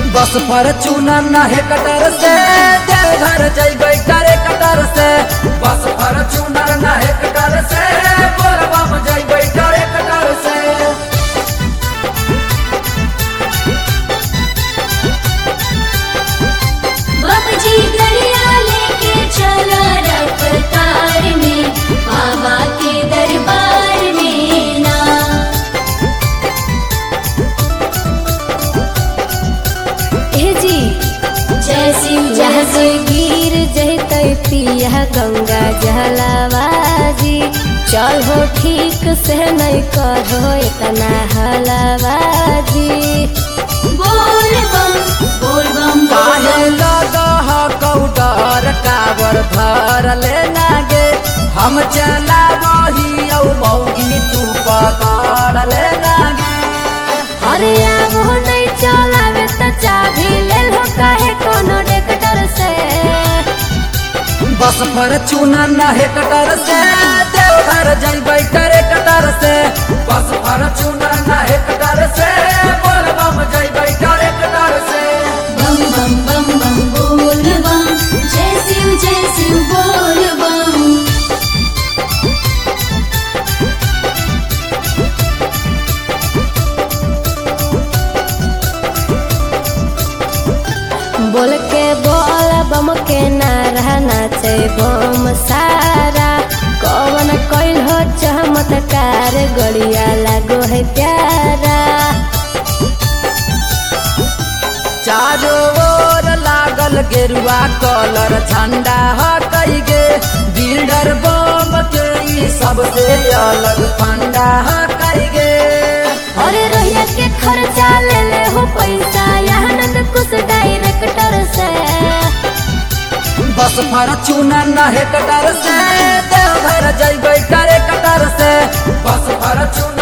बस Fortuner ना है cutter से, देवघर जइबै करे कटर से। बस फॉर्च्यूनर ना है कटर से, बोलबम जइबै करे कटर से। बाबूजी गरिया लेके चला रफ्तार में, बाबा के दरबार में ना। हे जी जय शिव जहाँ से गिर जैते पिया गंगा जहलावाजी, चल हो ठीक से नहीं करो इतना हलावाजी। बोल बम काहे लगह कौडर कावर भर लेना गे, हम चला वही औ मौगी तू पकड़ लेना गे। अरे वो नहीं चलावे तो चाबी ले लो काहे कोनो डेक्टर से। बस फॉर्च्यूनर ना है कटर से, देवघर जइबै करे कटर से। बस फॉर्च्यूनर ना है कटर से, बोलबम जइबै करे कटर से। बम बम बम बम बोल बम, जय शिव बोल बम। बोल के बोल बम के नारा नाचे बम सारा, कौन कैल हो चमत्कार गड़िया लागो है प्यारा। चारों ओर लागल गेरुआ कलर झंडा हकई गे, बिल्डर बम के ई सबसे अलग फंडा हकई गे। अरे रोहिया के खर्चा ले ले हो पैसा आनंद कुछ डायरेक्टर से। बस फॉर्च्यूनर ना है कटर से, देवघर जइबै करे कटर से। बस फॉर्च्यूनर